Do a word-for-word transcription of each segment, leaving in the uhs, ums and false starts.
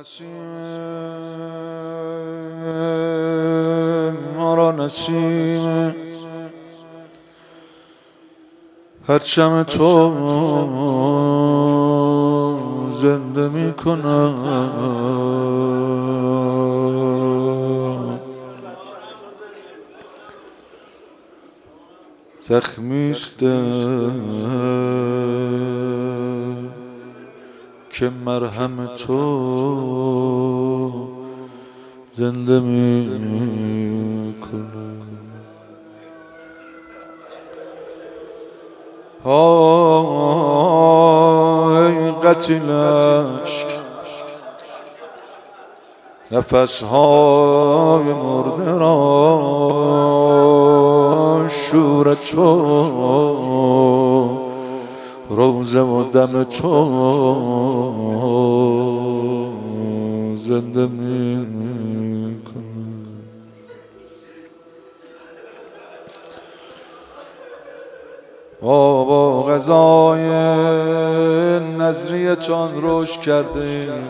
نسیم ما را نسیم پرچم تو زنده می کند زخمیست که مرهم تو زنده می کند. ای قتیل عشق نفس های مرده را شور تو روزه و دم تو زنده می کند. ما با غذای نظریتان رشد کردیم،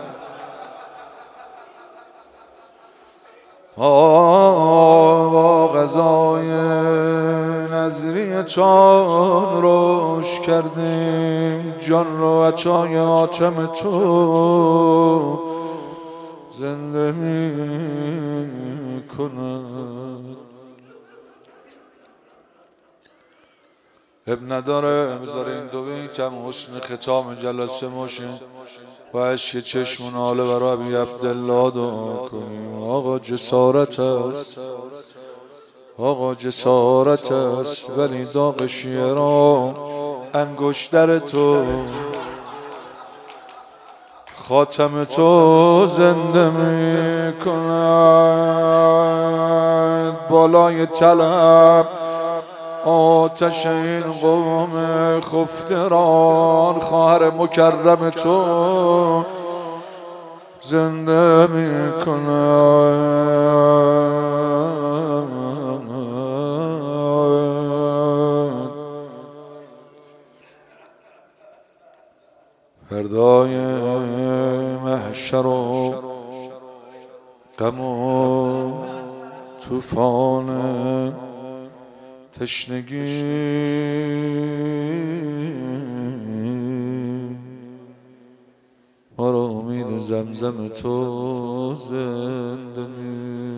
ما با غذای نظریتان رشد کردیم، جان رو عطای آتم تو زنده می کند. اب نداره بذار این دو بیتم حسن ختام جلسه ماشین و عشق چشم و ناله برای ابی عبدالله دعا کنیم. آقا جسارت است، آقا جسارت است، ولی داغ شیران انگشتر تو خاتم تو زنده می کند. بالای طلب آتش این قوم خفتران خواهر مکرم تو زنده می کند. فردای محشر و غم و طوفان تشنگی ما را امید زمزم تو زنده می